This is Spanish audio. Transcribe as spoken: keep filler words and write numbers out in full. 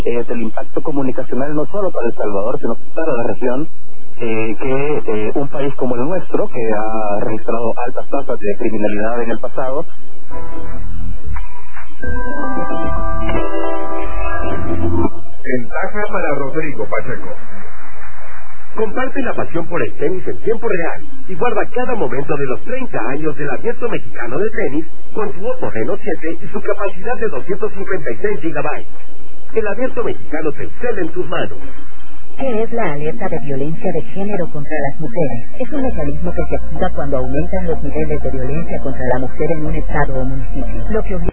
eh, del impacto comunicacional no solo para El Salvador, sino para la región, eh, que eh, un país como el nuestro, que ha registrado altas tasas de criminalidad en el pasado. Ventaja para Rodrigo Pacheco. Comparte la pasión por el tenis en tiempo real y guarda cada momento de los treinta años del Abierto Mexicano de Tenis con tu Oppo Reno siete y su capacidad de doscientos cincuenta y seis gigabytes. El Abierto Mexicano Telcel en tus manos. ¿Qué es la alerta de violencia de género contra las mujeres? Es un mecanismo que se activa cuando aumentan los niveles de violencia contra la mujer en un estado o municipio, lo que obliga